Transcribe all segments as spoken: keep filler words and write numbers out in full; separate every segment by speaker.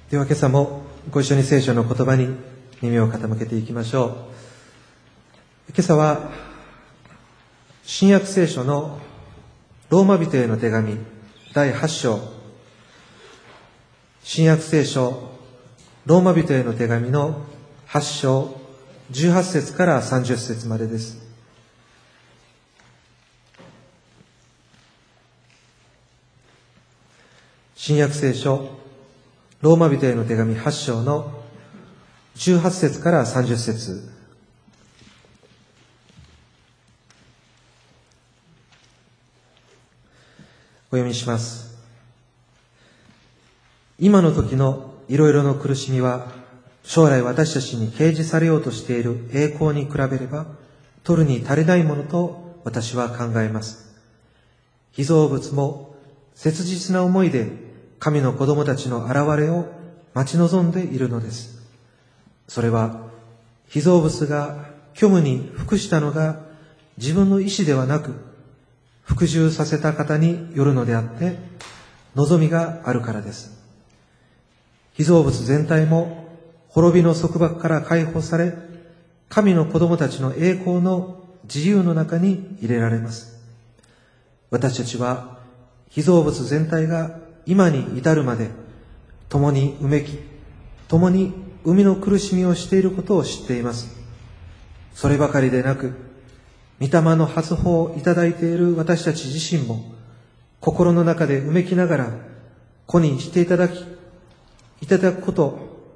Speaker 1: では今朝もご一緒に聖書の言葉に耳を傾けていきましょう。今朝は新約聖書のローマ人への手紙だいはち章、新約聖書ローマ人への手紙のはち章じゅうはち節からさんじゅっ節までです。新約聖書ローマ人への手紙はち章のじゅうはち節からさんじゅっ節。お読みします。今の時のいろいろの苦しみは、将来私たちに掲示されようとしている栄光に比べれば、取るに足りないものと私は考えます。被造物も切実な思いで神の子供たちの現れを待ち望んでいるのです。それは、被造物が虚無に服したのが自分の意志ではなく、服従させた方によるのであって、望みがあるからです。被造物全体も滅びの束縛から解放され、神の子供たちの栄光の自由の中に入れられます。私たちは、被造物全体が今に至るまで、共にうめき、共に生みの苦しみをしていることを知っています。そればかりでなく、御霊の発砲をいただいている私たち自身も、心の中でうめきながら、子にしていただき、いただくこと、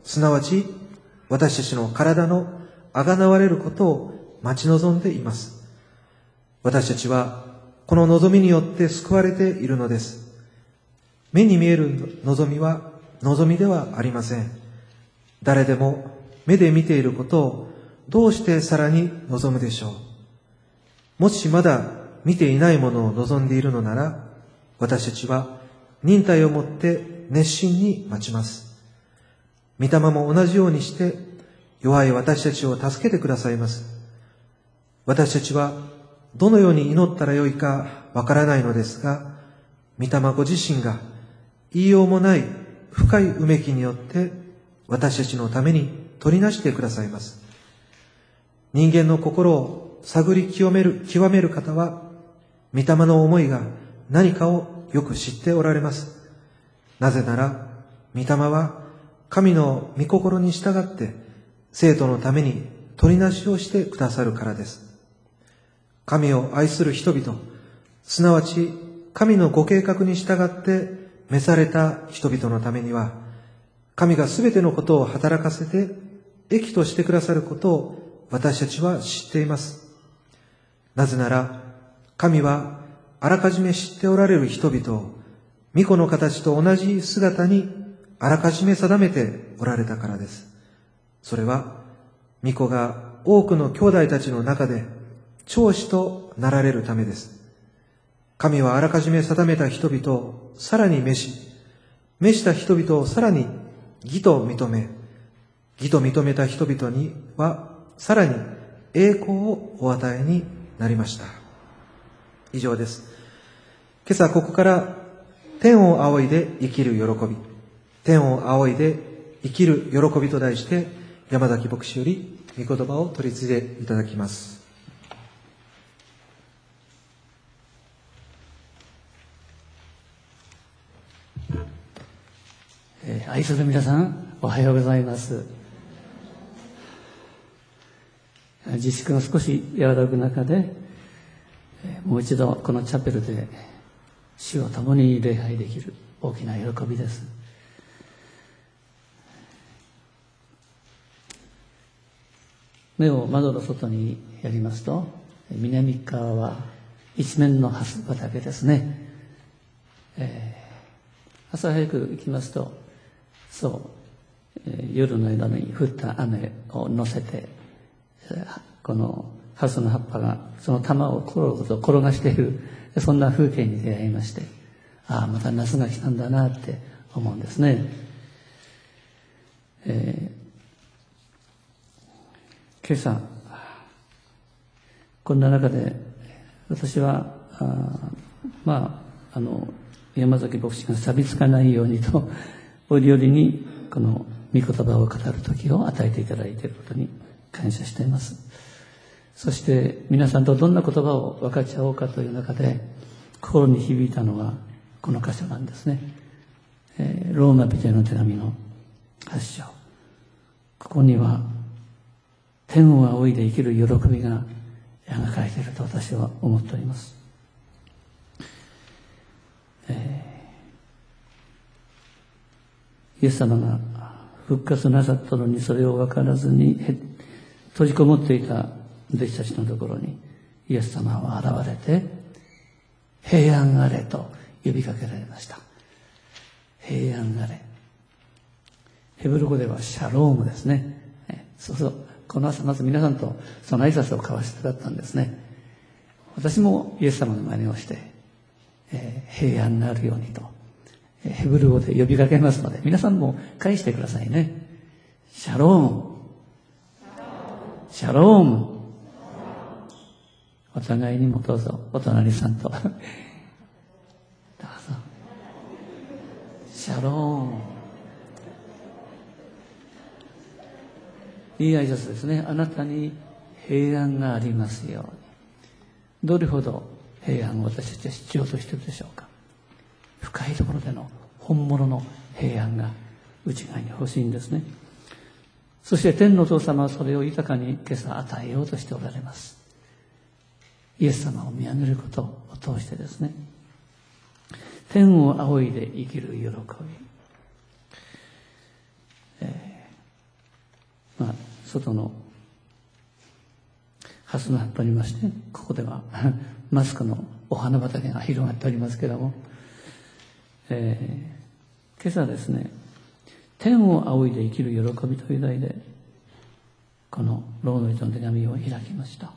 Speaker 1: すなわち、私たちの体のあがなわれることを待ち望んでいます。私たちは、この望みによって救われているのです。目に見える望みは望みではありません。誰でも目で見ていることをどうしてさらに望むでしょう。もしまだ見ていないものを望んでいるのなら、私たちは忍耐をもって熱心に待ちます。御霊も同じようにして弱い私たちを助けてくださいます。私たちはどのように祈ったらよいかわからないのですが、御霊ご自身が言いようもない深いうめきによって私たちのために取りなしてくださいます。人間の心を探り極める、極める方は、御霊の思いが何かをよく知っておられます。なぜなら、御霊は神の御心に従って生徒のために取りなしをしてくださるからです。神を愛する人々、すなわち神のご計画に従って召された人々のためには、神がすべてのことを働かせて益としてくださることを私たちは知っています。なぜなら、神はあらかじめ知っておられる人々を御子の形と同じ姿にあらかじめ定めておられたからです。それは、御子が多くの兄弟たちの中で長子となられるためです。神はあらかじめ定めた人々をさらに召し、召した人々をさらに義と認め、義と認めた人々にはさらに栄光をお与えになりました。以上です。今朝ここから天を仰いで生きる喜び、天を仰いで生きる喜びと題して山崎牧師より御言葉を取り次いでいただきます。
Speaker 2: 愛する皆さん、おはようございます。自粛が少し和らぐ中で、もう一度このチャペルで主を共に礼拝できる大きな喜びです。目を窓の外にやりますと、南側は一面の蓮畑ですね。えー、朝早く行きますと、そう、えー、夜の間に降った雨を乗せて、このハスの葉っぱがその玉をコロコロと転がしている、そんな風景に出会いまして、ああ、また夏が来たんだなって思うんですね。えー、今朝、こんな中で私は、あまあ、あの、山崎牧師が錆びつかないようにと、折々にこの御言葉を語る時を与えていただいていることに感謝しています。そして皆さんとどんな言葉を分かち合おうかという中で心に響いたのはこの箇所なんですね。えー、ローマ人への手紙のはち章。ここには天を仰いで生きる喜びが描かれていると私は思っております。えー、イエス様が復活なさったのにそれを分からずに閉じこもっていた弟子たちのところにイエス様は現れて平安あれと呼びかけられました。平安あれ。ヘブル語ではシャロームですね。そうそう。この朝まず皆さんとその挨拶を交わしてだったんですね。私もイエス様の真似をして、えー、平安になるようにと、えー、ヘブル語で呼びかけますので、皆さんも返してくださいね。シャローム。シャローム。お互いにもどうぞ、お隣さんと。どうぞ。シャローム。いい挨拶ですね。あなたに平安がありますように。どれほど平安を私たちは必要としているでしょうか。深いところでの本物の平安が内側に欲しいんですね。そして天のお父様はそれを豊かに今朝与えようとしておられます。イエス様を見上げることを通してですね、天を仰いで生きる喜び、えー、まあ外のハスの葉っぱにまして、ここではマスクのお花畑が広がっておりますけれども、えー、今朝ですね、天を仰いで生きる喜びという題でこのローマ人の手紙を開きました。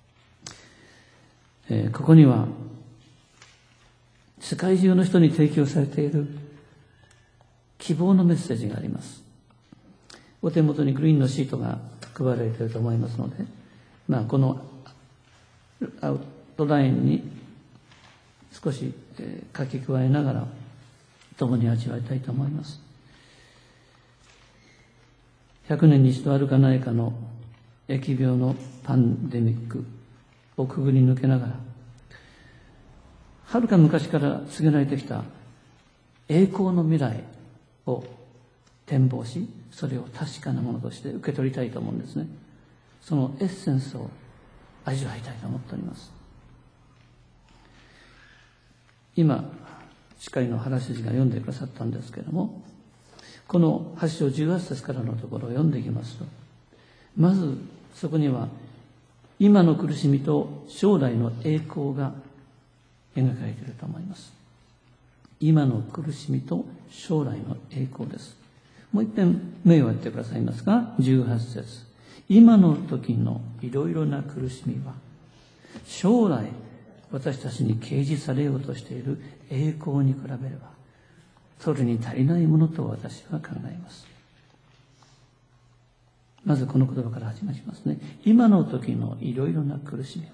Speaker 2: えー、ここには世界中の人に提供されている希望のメッセージがあります。お手元にグリーンのシートが配られていると思いますので、まあ、このアウトラインに少し、えー、書き加えながら共に味わいたいと思います。ひゃくねんに一度あるかないかの疫病のパンデミックをくぐり抜けながら、はるか昔から告げられてきた栄光の未来を展望し、それを確かなものとして受け取りたいと思うんですね。そのエッセンスを味わいたいと思っております。今司会の原筋が読んでくださったんですけれども、このはち章じゅうはち節からのところを読んでいきますと、まずそこには今の苦しみと将来の栄光が描かれていると思います。今の苦しみと将来の栄光です。もう一遍目をやってくださいますか。じゅうはち節、今の時のいろいろな苦しみは将来私たちに掲示されようとしている栄光に比べればそれに足りないものと私は考えます。まずこの言葉から始まりますね。今の時のいろいろな苦しみは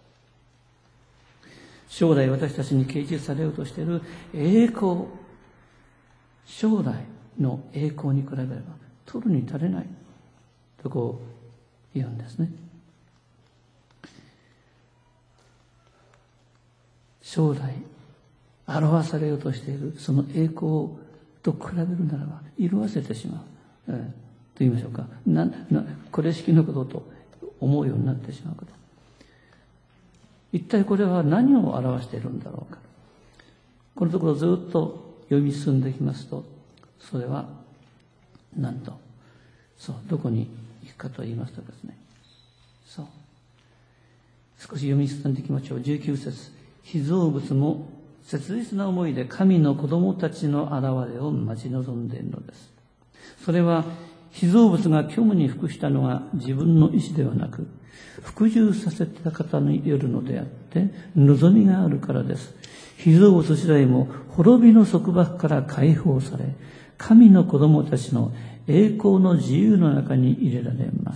Speaker 2: 将来私たちに掲示されようとしている栄光、将来の栄光に比べれば取るに足れないとこう言うんですね。将来表されようとしているその栄光と比べるならば色あせてしまう、えー、と言いましょうか、ななこれ式のことと思うようになってしまうこと、一体これは何を表しているんだろうか。このところずっと読み進んでいきますと、それはなんとそうどこに行くかと言いますとですね、そう少し読み進んでいきましょう。じゅうきゅう節、被造物も切実な思いで神の子供たちの現れを待ち望んでいるのです。それは被造物が虚無に服したのが自分の意志ではなく、服従させた方によるのであって望みがあるからです。被造物自体も滅びの束縛から解放され、神の子供たちの栄光の自由の中に入れられます。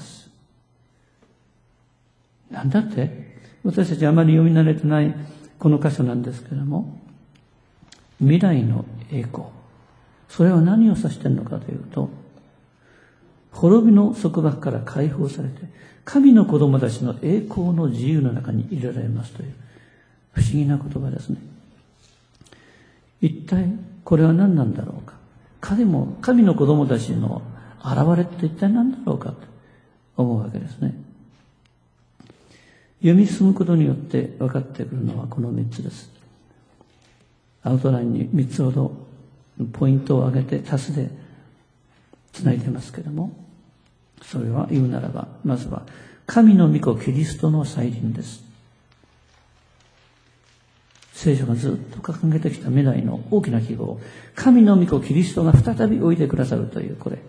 Speaker 2: なんだって、私たちあまり読み慣れてないこの箇所なんですけれども、未来の栄光、 それは何を指しているのかというと、滅びの束縛から解放されて、神の子供たちの栄光の自由の中に入れられますという不思議な言葉ですね。一体これは何なんだろうか。神も神の子供たちの現れって一体何だろうかと思うわけですね。読み進むことによって分かってくるのはこの三つです。アウトラインに三つほどポイントを挙げて足すでつないでますけれども、それは言うならば、まずは神の御子キリストの再臨です。聖書がずっと掲げてきた未来の大きな記号、神の御子キリストが再びおいでくださるというこれ。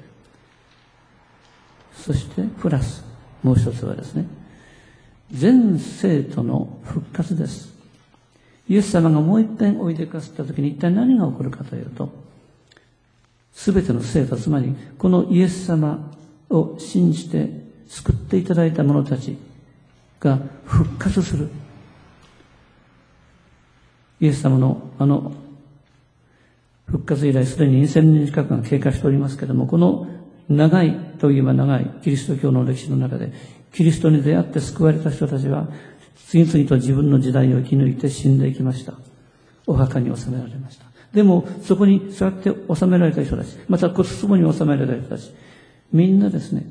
Speaker 2: そしてプラスもう一つはですね、全生徒の復活です。イエス様がもう一遍おいでくださった時に一体何が起こるかというと、すべての生徒、つまりこのイエス様を信じて救っていただいた者たちが復活する。イエス様のあの復活以来すでににせんねん近くが経過しておりますけれども、この長いといえば長いキリスト教の歴史の中で、キリストに出会って救われた人たちは次々と自分の時代を生き抜いて死んでいきました。お墓に収められました。でもそこにそうやって収められた人たち、また骨壺に収められた人たち、みんなですね、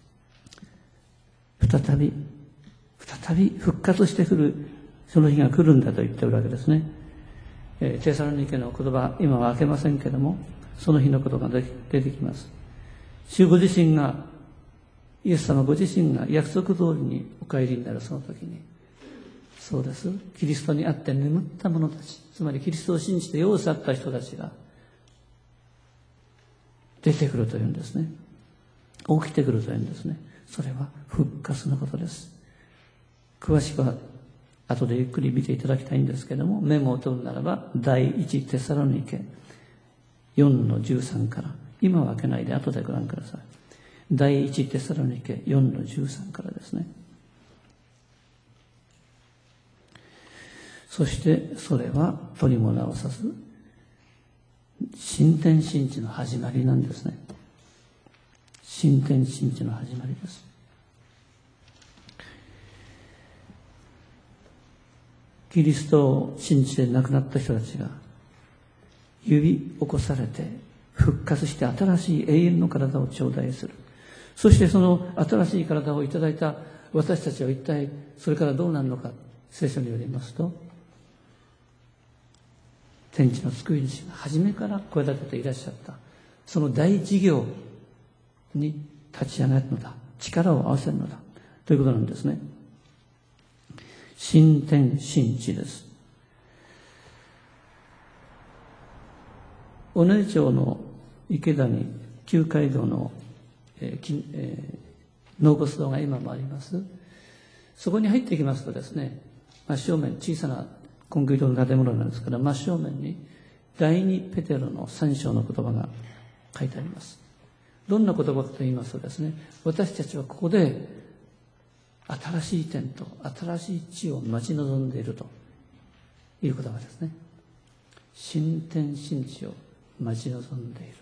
Speaker 2: 再び再び復活してくるその日が来るんだと言っておるわけですね。えー、テサロニケの言葉、今は開けませんけれども、その日のことが出てきます。主ご自身が、イエス様ご自身が約束通りにお帰りになるその時に、そうです。キリストにあって眠った者たち、つまりキリストを信じて世を去った人たちが出てくるというんですね。起きてくるというんですね。それは復活のことです。詳しくは後でゆっくり見ていただきたいんですけれども、メモを取るならば第一テサロニケよんのじゅうさんから、今は開けないで後でご覧ください。第一テサロニケよんのじゅうさんからですね。そしてそれは取りも直さず新天新地の始まりなんですね。新天新地の始まりです。キリストを信じて亡くなった人たちが呼び起こされて復活して新しい永遠の体を頂戴する。そしてその新しい体をいただいた私たちは一体それからどうなるのか、聖書によりますと、天地の救い主が初めから声立てていらっしゃったその大事業に立ち上がるのだ、力を合わせるのだということなんですね。新天新地です。尾根町の池田に旧街道の、えーえー、納骨堂が今もあります。そこに入ってきますとですね、真正面、小さなコンクリートの建物なんですけど、真正面に第二ペテロの三章の言葉が書いてあります。どんな言葉かと言いますとですね、私たちはここで新しい天と新しい地を待ち望んでいるという言葉ですね。新天新地を待ち望んでいる。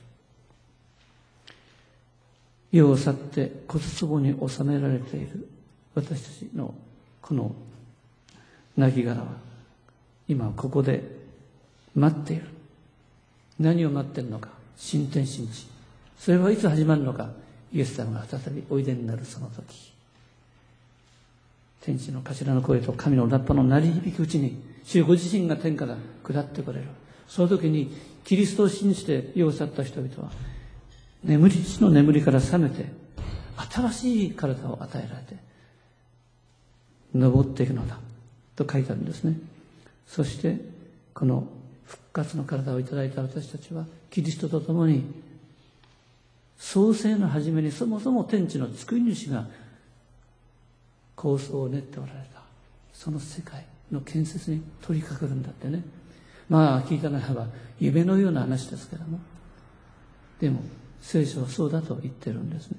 Speaker 2: 世を去って骨壺に収められている私たちのこの亡骸は今ここで待っている。何を待っているのか。新天新地。それはいつ始まるのか。イエス様が再びおいでになるその時。天使の頭の声と神のラッパの鳴り響くうちに、主ご自身が天から下ってこれる。その時にキリストを信じて世を去った人々は眠り地の眠りから覚めて新しい体を与えられて登っていくのだと書いてあるんですね。そしてこの復活の体をいただいた私たちはキリストと共に創世の初めにそもそも天地の救い主が構想を練っておられたその世界の建設に取り掛かるんだってね。まあ聞いたならば夢のような話ですけども、でも聖書はそうだと言ってるんですね。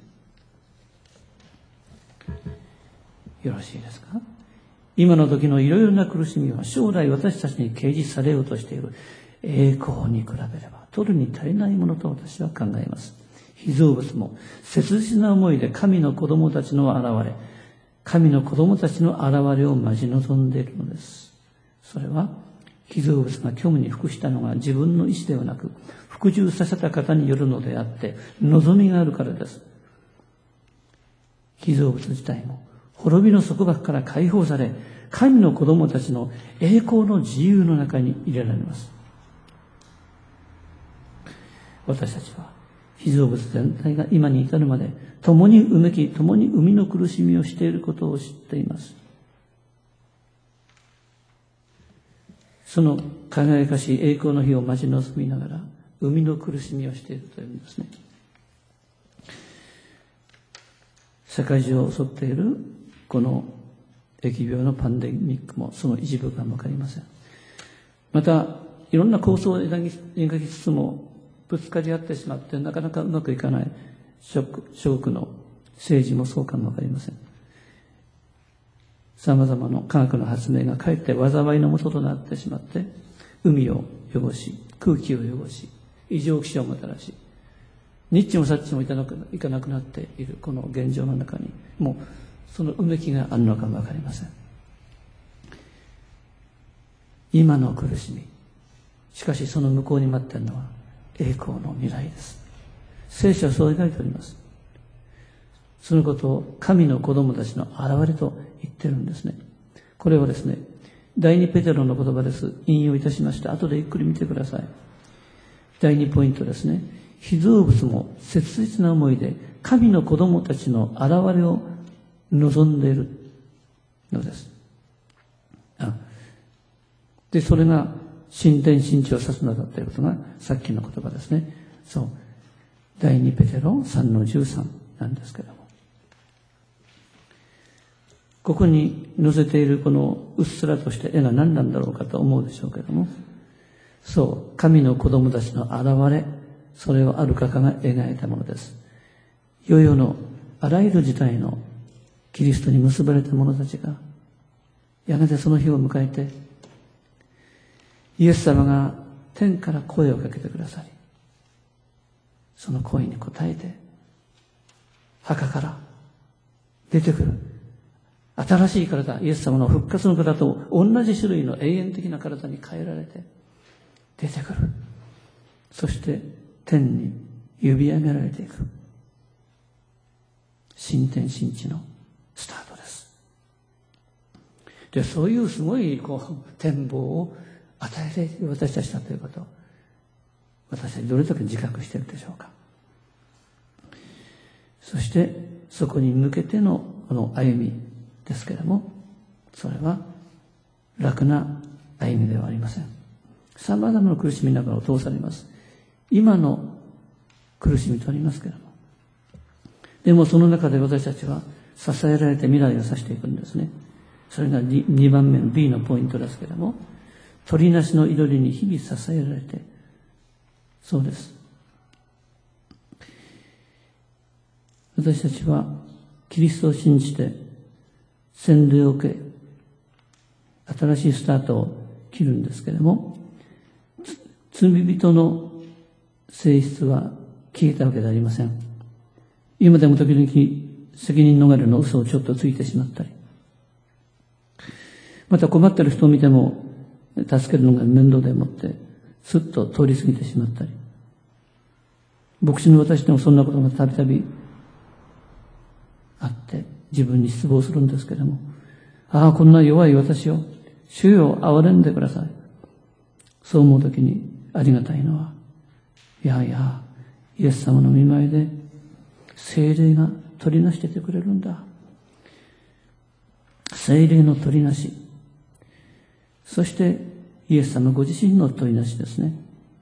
Speaker 2: よろしいですか。今の時のいろいろな苦しみは将来私たちに掲示されようとしている栄光に比べれば取るに足りないものと私は考えます。被造物も切実な思いで神の子供たちの現れ、神の子供たちの現れを待ち望んでいるのです。それは、被造物が虚無に服したのが自分の意思ではなく、服従させた方によるのであって、望みがあるからです。被造物自体も、滅びの束縛から解放され、神の子供たちの栄光の自由の中に入れられます。私たちは、被造物全体が今に至るまで、共にうめき、共に生みの苦しみをしていることを知っています。その輝かしい栄光の日を待ち望みながら、生みの苦しみをしているというんですね。世界中を襲っているこの疫病のパンデミックもその一部かもわかりません。また、いろんな構想を描きつつも、ぶつかり合ってしまってなかなかうまくいかない諸国の政治もそうかもわかりません。様々な科学の発明がかえって災いのもととなってしまって、海を汚し、空気を汚し、異常気象をもたらし、ニッチもサッチもいかなく、いかなくなっているこの現状の中に、もうそのうめきがあるのかもわかりません。今の苦しみ、しかしその向こうに待っているのは栄光の未来です。聖書はそう描いております。そのことを神の子供たちの現れと言ってるんですね。これはですね、第二ペテロの言葉です。引用いたしました。後でゆっくり見てください。第二ポイントですね。被造物も切実な思いで神の子供たちの現れを望んでいるのです。あで、それが新天新地を指すのだということがさっきの言葉ですね。そう。第二ペテロさんのじゅうさんなんですけども。ここに載せているこのうっすらとして絵が何なんだろうかと思うでしょうけども、そう、神の子供たちの現れ、それをある画家が描いたものです。世々のあらゆる時代のキリストに結ばれた者たちが、やがてその日を迎えて、イエス様が天から声をかけてくださり、その声に応えて、墓から出てくる新しい体、イエス様の復活の体と同じ種類の永遠的な体に変えられて出てくる。そして天に呼び上げられていく。新天新地のスタートです。で、そういうすごいこう展望を与えている私たちだということを、私たちどれだけ自覚しているでしょうか。そしてそこに向けてのこの歩みですけれども、それは楽な歩みではありません。様々な苦しみの中を通されます。今の苦しみとありますけれども、でもその中で私たちは支えられて未来を指していくんですね。それが 2, にばんめの B のポイントですけれども、鳥なしの祈りに日々支えられて、そうです。私たちはキリストを信じて洗礼を受け、新しいスタートを切るんですけれども、罪人の性質は消えたわけではありません。今でも時々責任逃れの嘘をちょっとついてしまったり、また困っている人を見ても助けるのが面倒でもってすっと通り過ぎてしまったり、牧師の私でもそんなことがたびたびあって自分に失望するんですけれども、ああ、こんな弱い私を主よ憐れんでください。そう思うときにありがたいのは、いやいやイエス様の御前で聖霊が取りなしててくれるんだ。聖霊の取りなし、そしてイエス様ご自身の取りなしですね。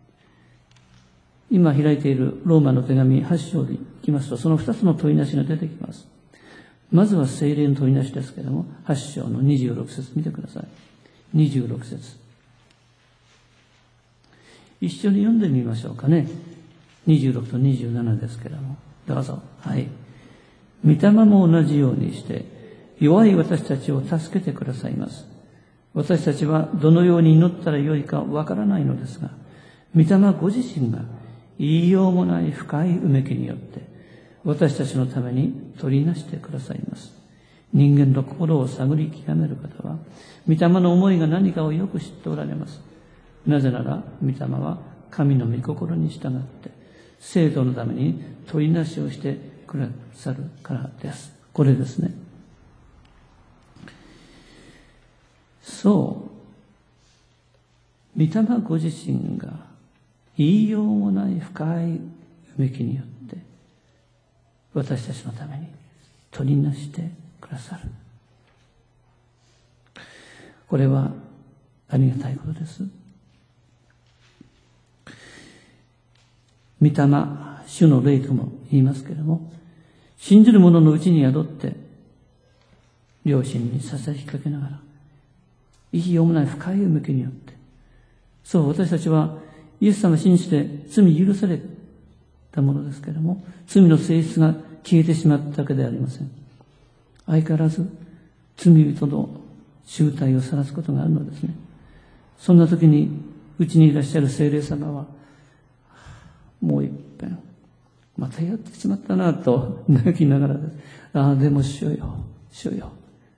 Speaker 2: 今開いているローマの手紙はち章でいきますと、その二つの取りなしが出てきます。まずは聖霊の取りなしですけれども、はち章のにじゅうろく節見てください。にじゅうろく節。一緒に読んでみましょうかね。にじゅうろくとにじゅうななですけれども。どうぞ。はい。御霊も同じようにして、弱い私たちを助けてくださいます。私たちはどのように祈ったらよいかわからないのですが、 御霊ご自身が言いようもない深いうめきによって私たちのために取りなしてくださいます。人間の心を探り極める方は、御霊の思いが何かをよく知っておられます。なぜなら、御霊は神の御心に従って、生徒のために取りなしをしてくださるからです。これですね。そう、御霊ご自身が言いようもない深いうめきによって、私たちのために取りなしてくださる。これはありがたいことです。御霊、主の霊とも言いますけれども、信じる者のうちに宿って、良心にささやきかけながら、意義をもない深いうめきによって、そう、私たちはイエス様を信じて罪許されたものですけれども、罪の性質が消えてしまったわけではありません。相変わらず罪人の醜態を晒すことがあるのですね。そんな時にうちにいらっしゃる聖霊様は、もう一遍またやってしまったなと泣きながらです。ああ、でも主よ、主よ、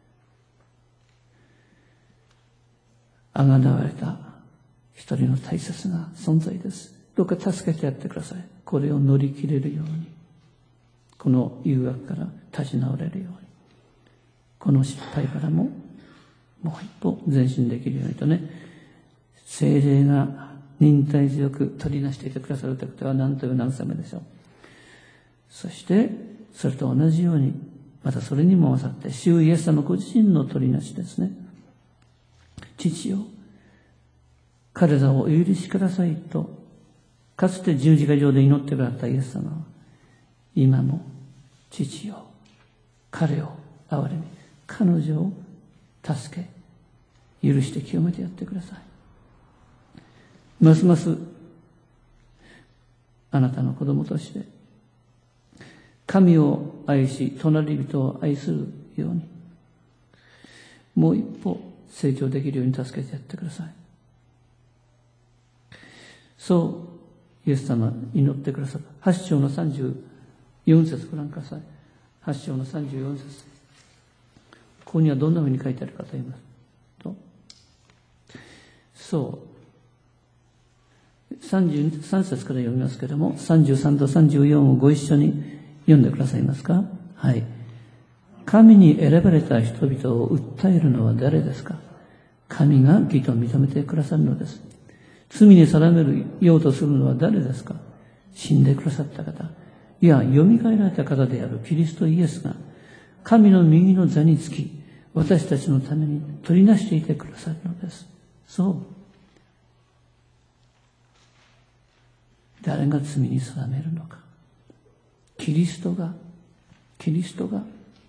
Speaker 2: あがなわれた一人の大切な存在です。どうか助けてやってください。これを乗り切れるように、この誘惑から立ち直れるように、この失敗からももう一歩前進できるようにとね、聖霊が忍耐強く取りなしていてくださるということは何という慰めでしょう。そしてそれと同じように、またそれにも合わさって主イエス様ご自身の取りなしですね。父よ、彼らをお許しくださいとかつて十字架上で祈ってくださったイエス様は、今も父よ、彼を憐れみ、彼女を助け許して清めてやってください。ますますあなたの子供として神を愛し隣人を愛するように、もう一歩成長できるように助けてやってください。そうイエス様祈ってくださった。はち章のさんじゅうよん節ご覧ください。はち章のさんじゅうよん節、ここにはどんなふうに書いてあるかと言いますと、そうさんじゅうさん節から読みますけれども、さんじゅうさんとさんじゅうよんをご一緒に読んでくださいますか。はい。神に選ばれた人々を訴えるのは誰ですか。神が義と認めてくださるのです。罪に定めるようとするのは誰ですか。死んでくださった方、いや、蘇られた方であるキリストイエスが、神の右の座につき、私たちのために取りなしていてくださるのです。そう。誰が罪に定めるのか。キリストが、キリストが、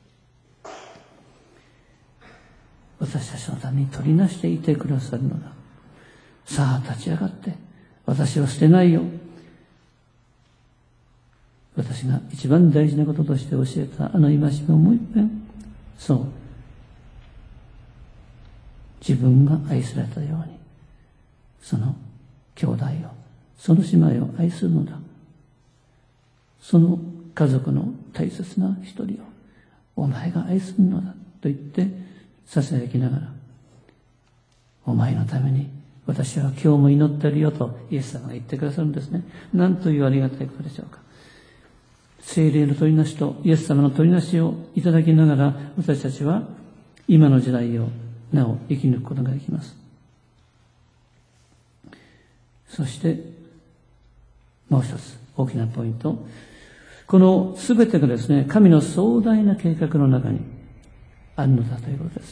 Speaker 2: 私たちのために取りなしていてくださるのだ。さあ立ち上がって、私は捨てないよ。私が一番大事なこととして教えたあの戒めをもう一遍、そう、自分が愛されたように、その兄弟を、その姉妹を愛するのだ。その家族の大切な一人をお前が愛するのだと言ってささやきながら、お前のために私は今日も祈っているよとイエス様が言ってくださるんですね。なんというありがたいことでしょうか。聖霊の取りなしとイエス様の取りなしをいただきながら、私たちは今の時代をなお生き抜くことができます。そしてもう一つ大きなポイント、この全てがですね、神の壮大な計画の中にあるのだということです。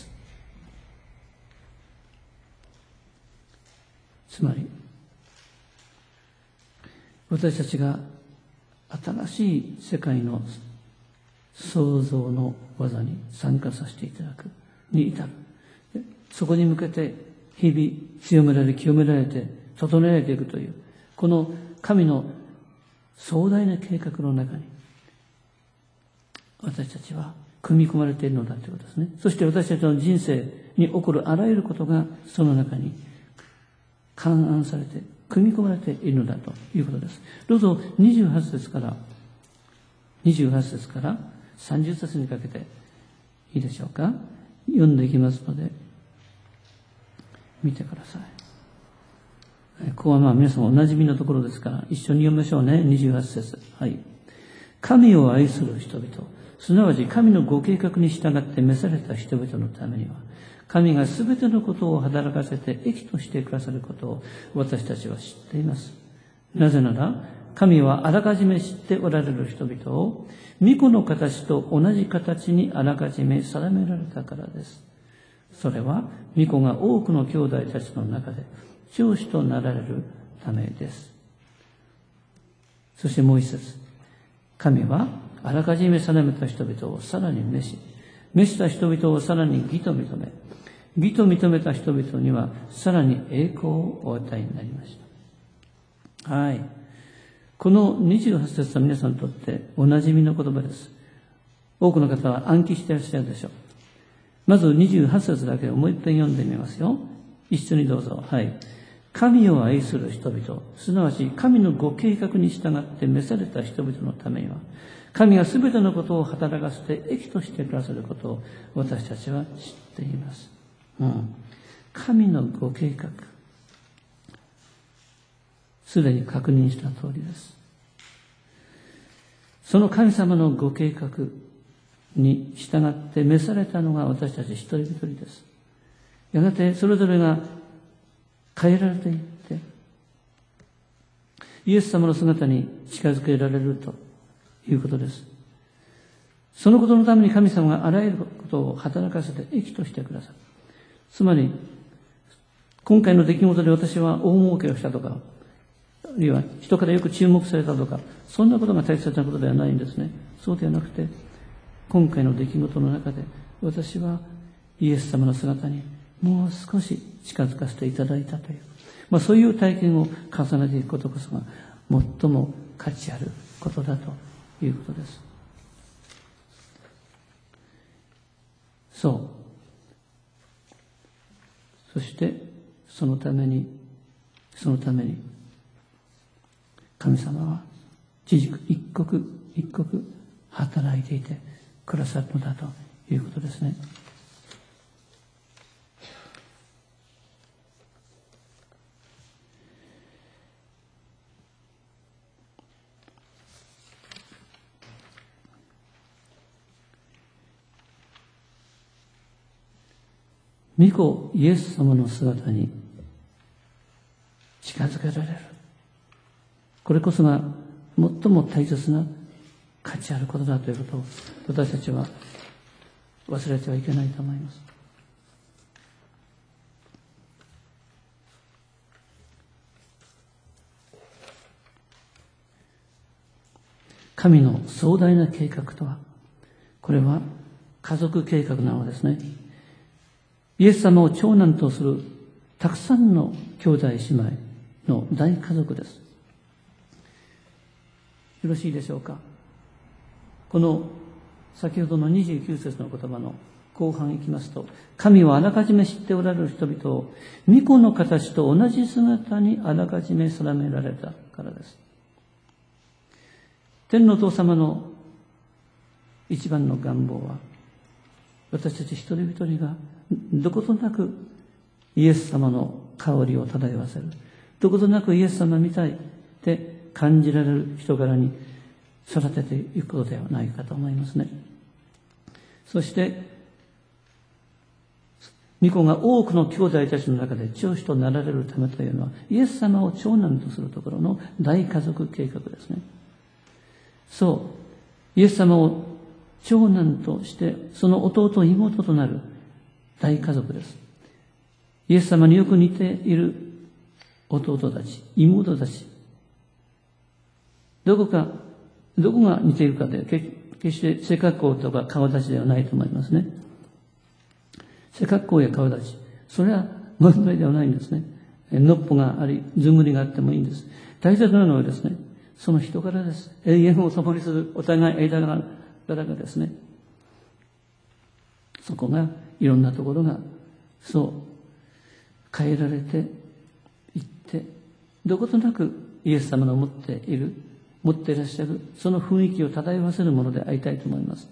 Speaker 2: つまり私たちが新しい世界の創造の技に参加させていただくに至る。そこに向けて日々強められ清められて整えられていくという、この神の壮大な計画の中に私たちは組み込まれているのだということですね。そして私たちの人生に起こるあらゆることがその中に勘案されて組み込まれているのだということです。どうぞにじゅうはち節から、にじゅうはち節からさんじゅう節にかけていいでしょうか。読んでいきますので、見てください。ここはまあ皆さんおなじみのところですから、一緒に読みましょうね。にじゅうはち節。はい。神を愛する人々、すなわち神のご計画に従って召された人々のためには、神がすべてのことを働かせて益としてくださることを私たちは知っています。なぜなら、神はあらかじめ知っておられる人々を、御子の形と同じ形にあらかじめ定められたからです。それは、御子が多くの兄弟たちの中で、長子となられるためです。そしてもう一節。神はあらかじめ定めた人々をさらに召し、召した人々をさらに義と認め、義と認めた人々にはさらに栄光をお与えになりました。はい。このにじゅうはち節は皆さんにとっておなじみの言葉です。多くの方は暗記していらっしゃるでしょう。まずにじゅうはち節だけをもう一遍読んでみますよ。一緒にどうぞ。はい。神を愛する人々、すなわち神のご計画に従って召された人々のためには、神がすべてのことを働かせて益としてくださることを私たちは知っています。うん、神のご計画、すでに確認した通りです。その神様のご計画に従って召されたのが私たち一人一人です。やがてそれぞれが変えられていって、イエス様の姿に近づけられるということです。そのことのために神様があらゆることを働かせて益としてくださる。つまり、今回の出来事で私は大儲けをしたとか、あるいは人からよく注目されたとか、そんなことが大切なことではないんですね。そうではなくて、今回の出来事の中で私はイエス様の姿にもう少し近づかせていただいたという、まあ、そういう体験を重ねていくことこそが最も価値あることだということです。そう。そしてそのためにそのために神様は一刻一刻働いていてくださるのだということですね。御子イエス様の姿に近づけられる。これこそが最も大切な価値あることだということを私たちは忘れてはいけないと思います。神の壮大な計画とは、これは家族計画なのですね。イエス様を長男とするたくさんの兄弟姉妹の大家族です。よろしいでしょうか。この先ほどのにじゅうきゅう節の言葉の後半いきますと、神はあらかじめ知っておられる人々を御子の形と同じ姿にあらかじめ定められたからです。天のお父様の一番の願望は、私たち一人一人がどことなくイエス様の香りを漂わせる、どことなくイエス様みたいって感じられる人柄に育てていくことではないかと思いますね。そして御子が多くの兄弟たちの中で長子となられるためというのは、イエス様を長男とするところの大家族計画ですね。そう、イエス様を長男としてその弟妹となる大家族です。イエス様によく似ている弟たち、妹たち、どこかどこが似ているかで、決して背格好とか顔立ちではないと思いますね。背格好や顔立ち、それは問題ではないんですね。のっぽがあり、ずんぐりがあってもいいんです。大切なのはですね、その人柄です。永遠を共にするお互い間柄がですね、そこがいろんなところがそう変えられていってどことなくイエス様の持っている、持っていらっしゃる、その雰囲気を漂わせるものでありたいと思います。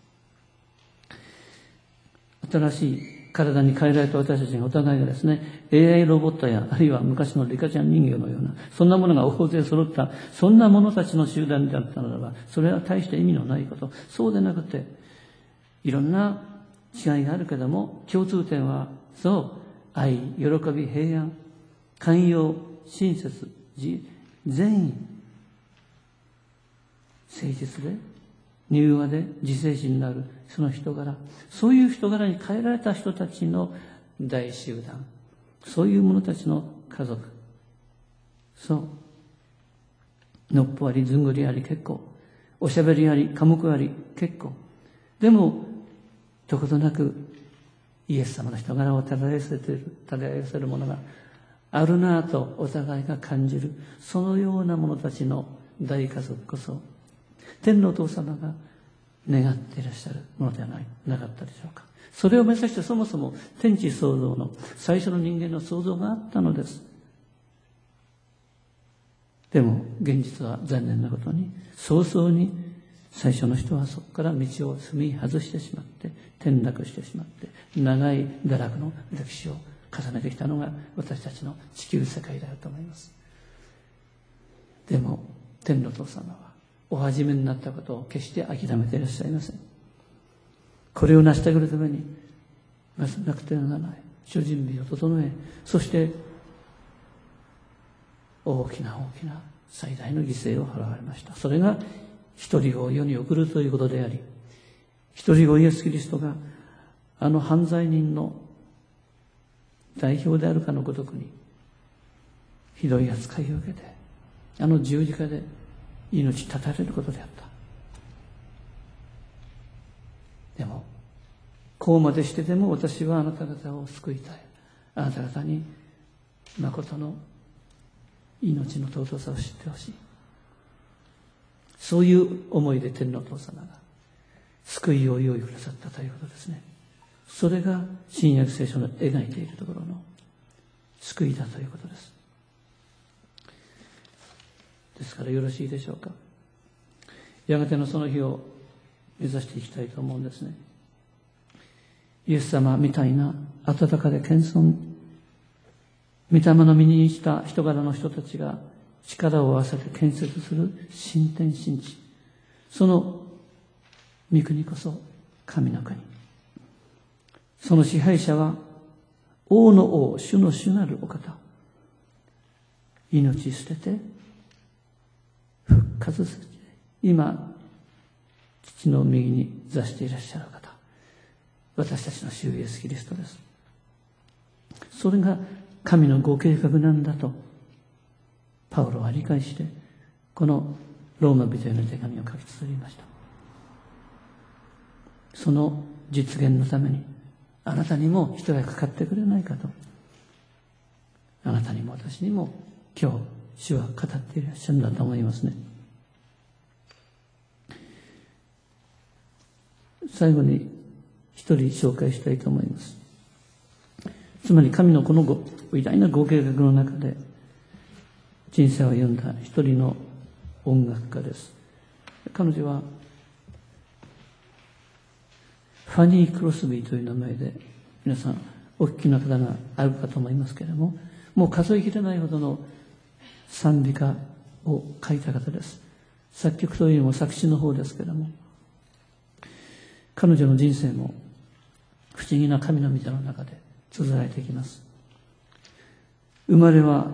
Speaker 2: 新しい体に変えられた私たちがお互いがですね、エーアイ ロボットや、あるいは昔のリカちゃん人形のような、そんなものが大勢揃った、そんな者たちの集団であったならば、それは大して意味のないこと。そうでなくて、いろんな違いがあるけども、共通点は、そう、愛、喜び、平安、寛容、親切、善意、誠実で、柔和で自制心のあるその人柄、そういう人柄に変えられた人たちの大集団、そういう者たちの家族、そう、のっぽありずんぐりあり結構、おしゃべりあり寡黙あり結構、でもどことなくイエス様の人柄を漂わせている、漂わせるものがあるなぁとお互いが感じる、そのような者たちの大家族こそ天のお父様が願っていらっしゃるものではない、なかったでしょうか。それを目指してそもそも天地創造の最初の人間の創造があったのです。でも現実は残念なことに、早々に最初の人はそこから道を踏み外してしまって、転落してしまって、長い堕落の歴史を重ねてきたのが私たちの地球世界であると思います。でも天のお父様はお始めになったことを決して諦めていらっしゃいません。これを成し遂げるためにまずなくてはならない諸準備を整え、そして大きな大きな最大の犠牲を払われました。それが一人子を世に送るということであり、一人子イエス・キリストがあの犯罪人の代表であるかのごとくにひどい扱いを受けて、あの十字架で命絶たれることであった。でもこうまでしてでも私はあなた方を救いたい。あなた方に誠の命の尊さを知ってほしい。そういう思いで天皇お父様が救いを用意くださったということですね。それが新約聖書の描いているところの救いだということです。ですからよろしいでしょうか。やがてのその日を目指していきたいと思うんですね。イエス様みたいな温かで謙遜、御霊の身にした人柄の人たちが力を合わせて建設する新天新地、その御国こそ神の国。その支配者は王の王、主の主なるお方。命捨てて復活する。今父の右に座していらっしゃる方、私たちの主イエスキリストです。それが神のご計画なんだとパウロは理解して、このローマ人への手紙を書き綴りました。その実現のためにあなたにも一役買ってくれないかと、あなたにも私にも今日主は語っていらっしゃるんだと思いますね。最後に一人紹介したいと思います。つまり神のこのご偉大なご計画の中で人生を歩んだ一人の音楽家です。彼女はファニー・クロスビーという名前で皆さんお聞きの方があるかと思いますけれども、もう数えきれないほどの賛美歌を書いた方です。作曲というよりも作詞の方ですけれども、彼女の人生も不思議な神の御手の中で綴られていきます。生まれは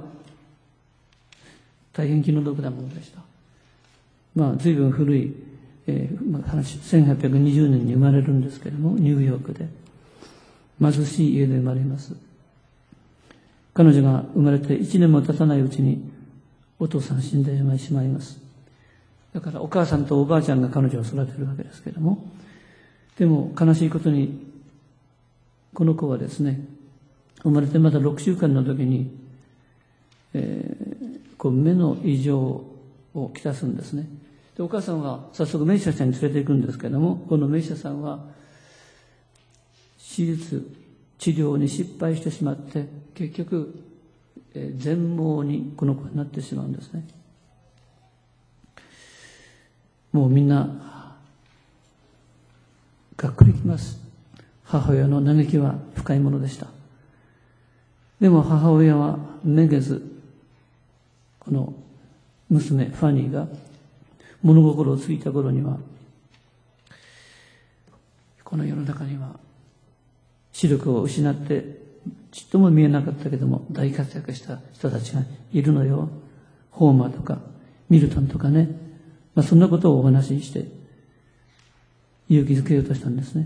Speaker 2: 大変気の毒なものでした。まあ随分古い、えーまあ、話、せんはっぴゃくにじゅうねんに生まれるんですけれども、ニューヨークで貧しい家で生まれます。彼女が生まれていちねんも経たないうちにお父さん死んでしまいます。だからお母さんとおばあちゃんが彼女を育てるわけですけれども、でも悲しいことにこの子はですね、生まれてまだろくしゅうかんの時に、えー、こう目の異常をきたすんですね。でお母さんは早速名医者さんに連れて行くんですけれども、この名医者さんは手術治療に失敗してしまって、結局えー、全盲にこの子はなってしまうんですね。もうみんながっくりきます。母親の嘆きは深いものでした。でも母親はめげず、この娘ファニーが物心をついた頃には、この世の中には視力を失ってちっとも見えなかったけども大活躍した人たちがいるのよ。ホーマーとかミルトンとかね、まあ、そんなことをお話しして勇気づけようとしたんですね。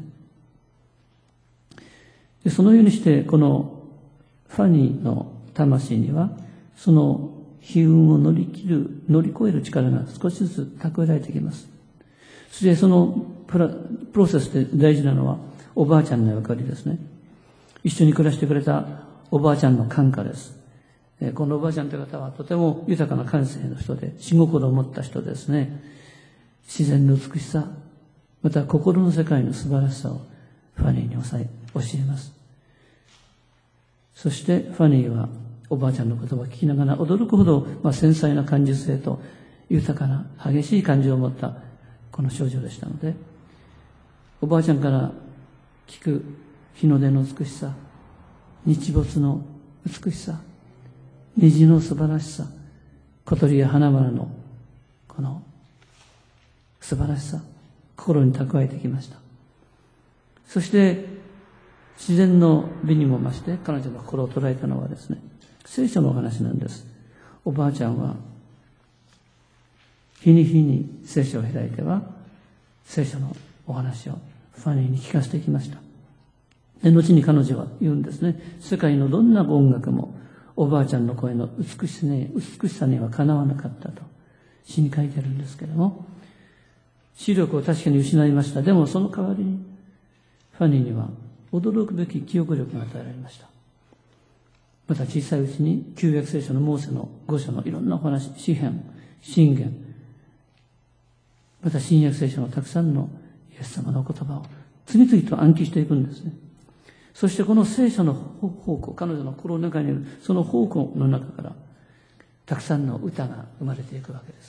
Speaker 2: でそのようにしてこのファニーの魂にはその悲運を乗り切る乗り越える力が少しずつ蓄えられてきます。そしてそのプラプロセスで大事なのはおばあちゃんの役割ですね。一緒に暮らしてくれたおばあちゃんの感化です。このおばあちゃんという方はとても豊かな感性の人で真心を持った人ですね。自然の美しさ、また心の世界の素晴らしさをファニーに教えます。そしてファニーはおばあちゃんの言葉を聞きながら驚くほど、まあ、繊細な感受性と豊かな激しい感情を持ったこの少女でしたので、おばあちゃんから聞く日の出の美しさ、日没の美しさ、虹の素晴らしさ、小鳥や花々のこの素晴らしさ、心に蓄えてきました。そして自然の美にも増して彼女の心を捉えたのはですね、聖書のお話なんです。おばあちゃんは日に日に聖書を開いては聖書のお話をファニーに聞かせてきました。で後に彼女は言うんですね。世界のどんな音楽もおばあちゃんの声の美しさに、美しさにはかなわなかったと詩に書いてあるんですけれども、視力を確かに失いました。でもその代わりにファニーには驚くべき記憶力が与えられました。また小さいうちに旧約聖書のモーセの五書のいろんなお話、詩編、箴言、また新約聖書のたくさんのイエス様の言葉を次々と暗記していくんですね。そしてこの聖書の宝庫、彼女の心の中にあるその宝庫の中からたくさんの歌が生まれていくわけです。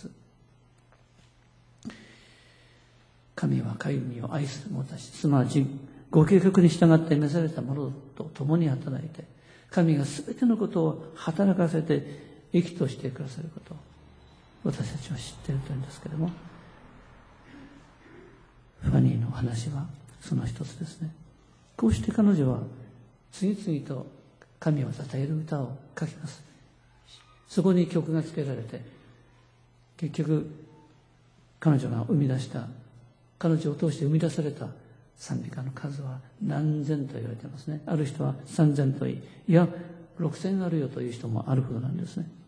Speaker 2: 神は神を愛する者たち、すなわちご計画に従って召された者と共に働いて、神がすべてのことを働かせて益としてくださることを私たちは知っているというんですけれども、ファニーの話はその一つですね。こうして彼女は次々と神を称える歌を書きます。そこに曲がつけられて、結局彼女が生み出した彼女を通して生み出された賛美歌の数は何千と言われていますね。ある人は三千といい、いや六千あるよという人もあるほどなんですね。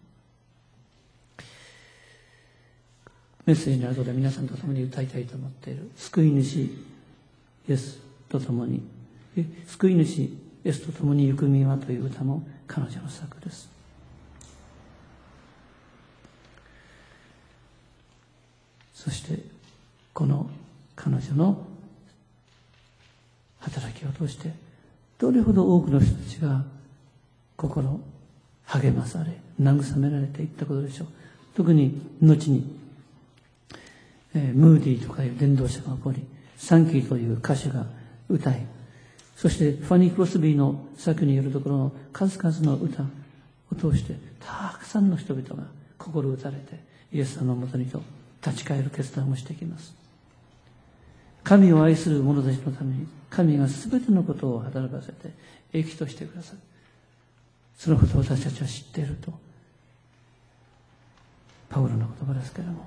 Speaker 2: メッセージの後で皆さんと共に歌いたいと思っている救い主イエスと共に、救い主イエスと共に行く身はという歌も彼女の作です。そしてこの彼女の働きを通してどれほど多くの人たちが心励まされ慰められていったことでしょう。特に後に、えー、ムーディーとかいう伝道者が起こり、サンキーという歌手が歌い、そしてファニー・クロスビーの作によるところの数々の歌を通してたくさんの人々が心打たれてイエス様のもとにと立ち返る決断をしていきます。神を愛する者たちのために神が全てのことを働かせて益としてくださる、そのことを私たちは知っているとパウロの言葉ですけれども、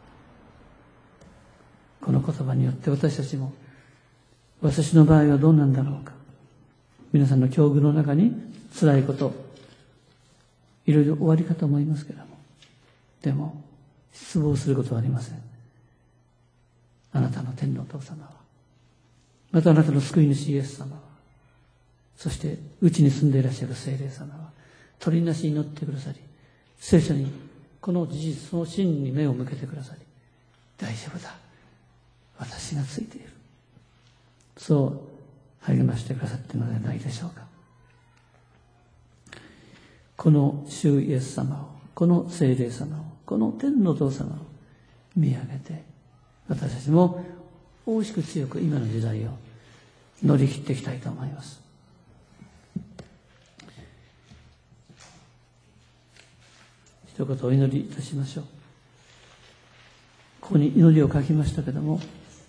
Speaker 2: この言葉によって私たちも私の場合はどうなんだろうか。皆さんの境遇の中に辛いこといろいろ終わりかと思いますけれども、でも失望することはありません。あなたの天のお父様は、またあなたの救い主イエス様は、そしてうちに住んでいらっしゃる聖霊様は取りなしに祈ってくださり、聖書にこの事実、その真に目を向けてくださり、大丈夫だ、私がついている、そう励ましてくださっているのではないでしょうか。 この主イエス様を、この聖霊様を、この天のお父様を見上げて、私たちも大しく強く今の時代を乗り切っていきたいと思います。一言お祈りいたしましょう。ここに祈りを書きましたけども、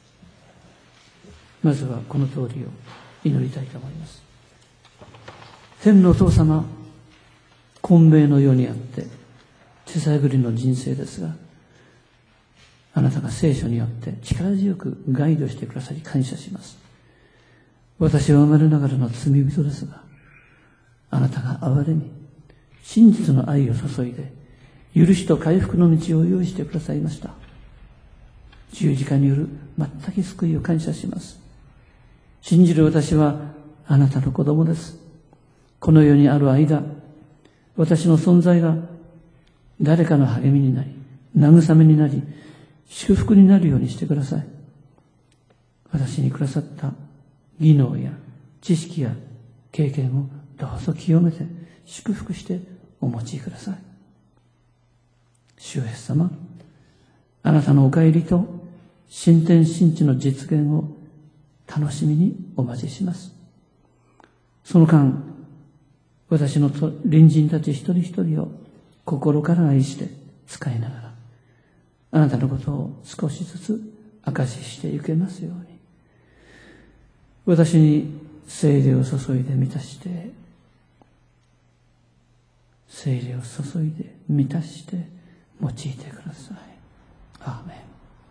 Speaker 2: まずはこの通りを祈りたいと思います。天のお父様、混迷の世にあって手探りの人生ですが、あなたが聖書によって力強くガイドしてくださり感謝します。私は生まれながらの罪人ですが、あなたが憐れみ真実の愛を注いで許しと回復の道を用意してくださいました。十字架による全く救いを感謝します。信じる私はあなたの子供です。この世にある間、私の存在が誰かの励みになり、慰めになり、祝福になるようにしてください。私にくださった技能や知識や経験をどうぞ清めて祝福してお持ちください。主イエス様、あなたのお帰りと新天新地の実現を楽しみにお待ちします。その間、私の隣人たち一人一人を心から愛して使いながら、あなたのことを少しずつ証ししていけますように、私に聖霊を注いで満たして、聖霊を注いで満たして用いてください。アーメン。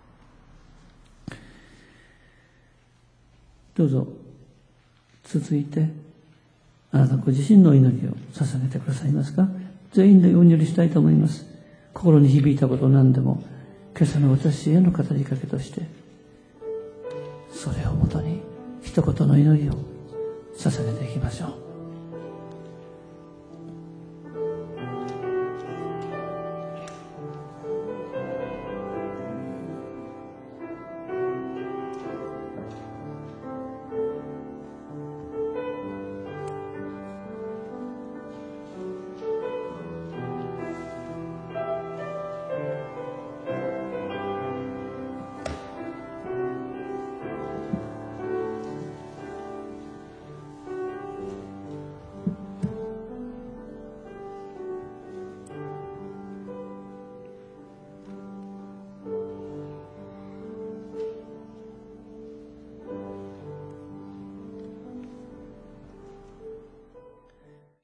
Speaker 2: どうぞ続いてあなたご自身の祈りを捧げてくださいますか。全員でお祈りしたいと思います。心に響いたこと何でも今朝の私への語りかけとして、それをもとに一言の祈りを捧げていきましょう。